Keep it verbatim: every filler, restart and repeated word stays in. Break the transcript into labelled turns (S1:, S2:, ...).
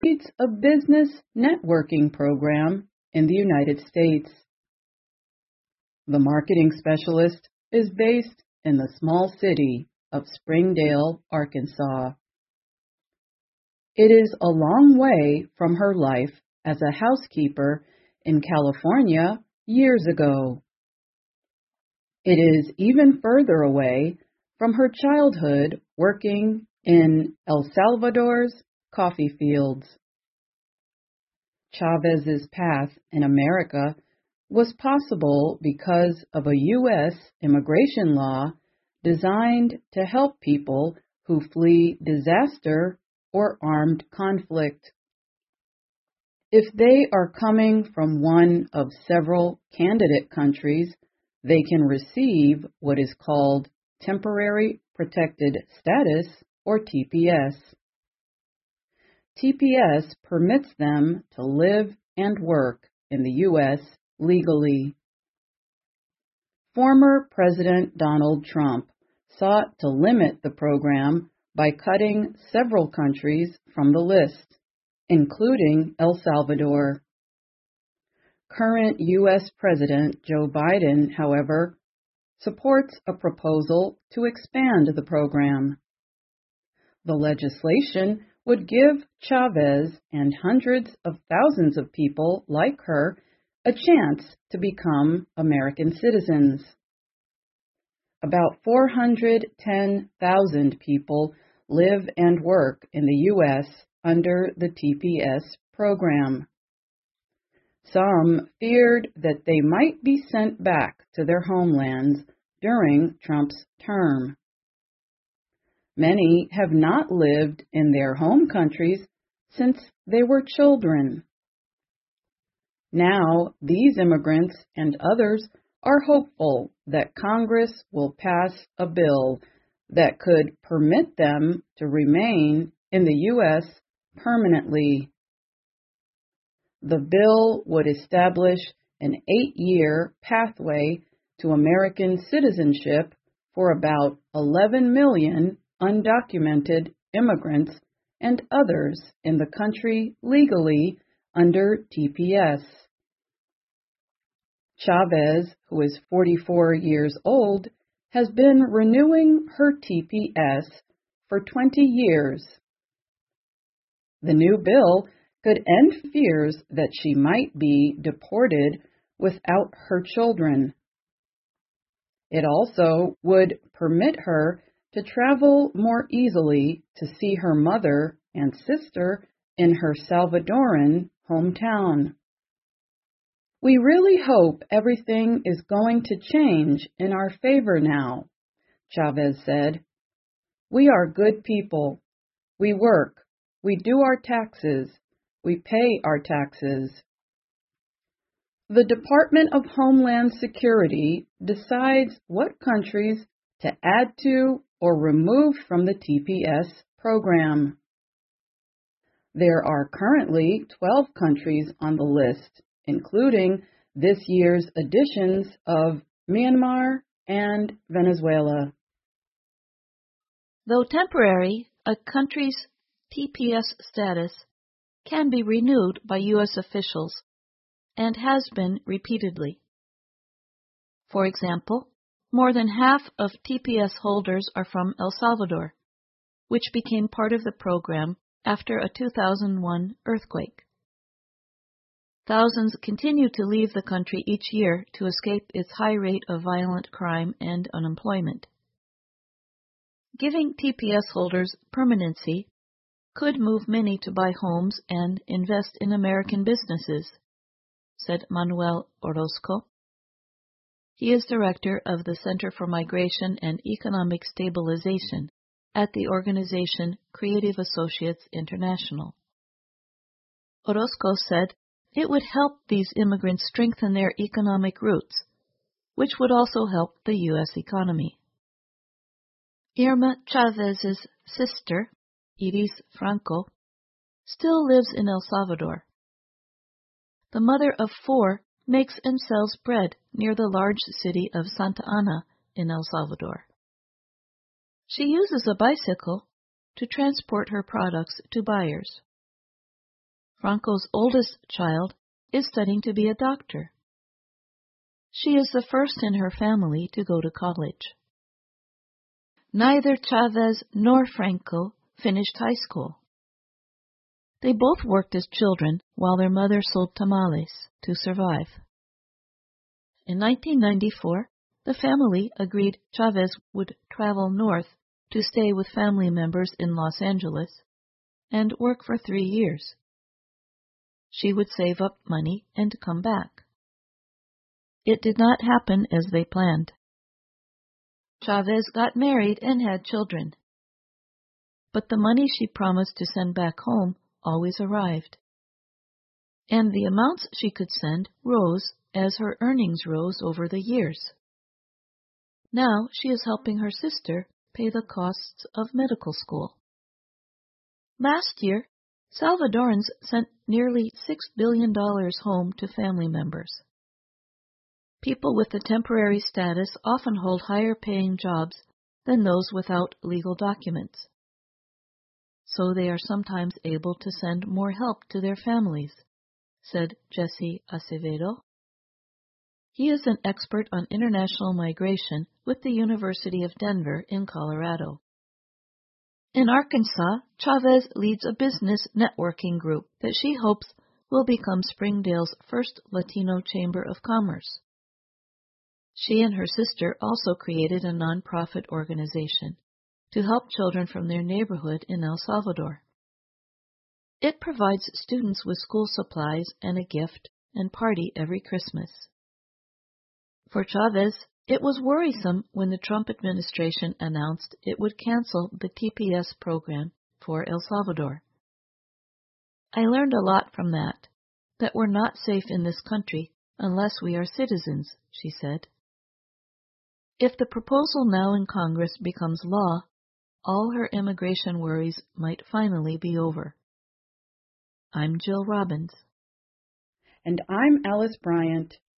S1: It's a business networking program in the United States. The marketing specialist is based in the small city of Springdale, Arkansas. It is a long way from her life as a housekeeper in California years ago. It is even further away from her childhood working in El Salvador's coffee fields. Chavez's path in America was possible because of a U S immigration law designed to help people who flee disaster or armed conflict. If they are coming from one of several candidate countries, they can receive what is called Temporary Protected Status, or T P S. T P S permits them to live and work in the U S legally. Former President Donald Trump sought to limit the program by cutting several countries from the list, including El Salvador. Current U S President Joe Biden, however, supports a proposal to expand the program. The legislation would give Chavez and hundreds of thousands of people like her a chance to become American citizens. About four hundred ten thousand people live and work in the U S under the T P S program. Some feared that they might be sent back to their homelands during Trump's term. Many have not lived in their home countries since they were children. Now, these immigrants and others are hopeful that Congress will pass a bill that could permit them to remain in the U S permanently. The bill would establish an eight-year pathway to American citizenship for about eleven million undocumented immigrants and others in the country legally under T P S. Chavez, who is forty-four years old, has been renewing her T P S for twenty years. The new bill could end fears that she might be deported without her children. It also would permit her to travel more easily to see her mother and sister in her Salvadoran hometown. We really hope everything is going to change in our favor now, Chavez said. We are good people. We work. We do our taxes. We pay our taxes. The Department of Homeland Security decides what countries to add to or remove from the T P S program. There are currently twelve countries on the list, including this year's additions of Myanmar and Venezuela.
S2: Though temporary, a country's T P S status can be renewed by U S officials and has been repeatedly. For example, more than half of T P S holders are from El Salvador, which became part of the program after a two thousand one earthquake. Thousands continue to leave the country each year to escape its high rate of violent crime and unemployment. Giving T P S holders permanency could move many to buy homes and invest in American businesses, said Manuel Orozco. He is director of the Center for Migration and Economic Stabilization at the organization Creative Associates International. Orozco said it would help these immigrants strengthen their economic roots, which would also help the U S economy. Irma Chavez's sister, Iris Franco, still lives in El Salvador. The mother of four makes and sells bread near the large city of Santa Ana in El Salvador. She uses a bicycle to transport her products to buyers. Franco's oldest child, is studying to be a doctor. She is the first in her family to go to college. Neither Chavez nor Franco finished high school. They both worked as children while their mother sold tamales to survive. In nineteen ninety-four, the family agreed Chavez would travel north to stay with family members in Los Angeles and work for three years. She would save up money and come back. It did not happen as they planned. Chavez got married and had children. But the money she promised to send back home always arrived. And the amounts she could send rose as her earnings rose over the years. Now she is helping her sister pay the costs of medical school. Last year, Salvadorans sent nearly six billion dollars home to family members. People with a temporary status often hold higher-paying jobs than those without legal documents. So they are sometimes able to send more help to their families, said Jesse Acevedo. He is an expert on international migration with the University of Denver in Colorado. In Arkansas, Chavez leads a business networking group that she hopes will become Springdale's first Latino Chamber of Commerce. She and her sister also created a nonprofit organization to help children from their neighborhood in El Salvador. It provides students with school supplies and a gift and party every Christmas. For Chavez, it was worrisome when the Trump administration announced it would cancel the T P S program for El Salvador. I learned a lot from that, that we're not safe in this country unless we are citizens, she said. If the proposal now in Congress becomes law, all her immigration worries might finally be over. I'm Jill Robbins.
S1: And I'm Alice Bryant.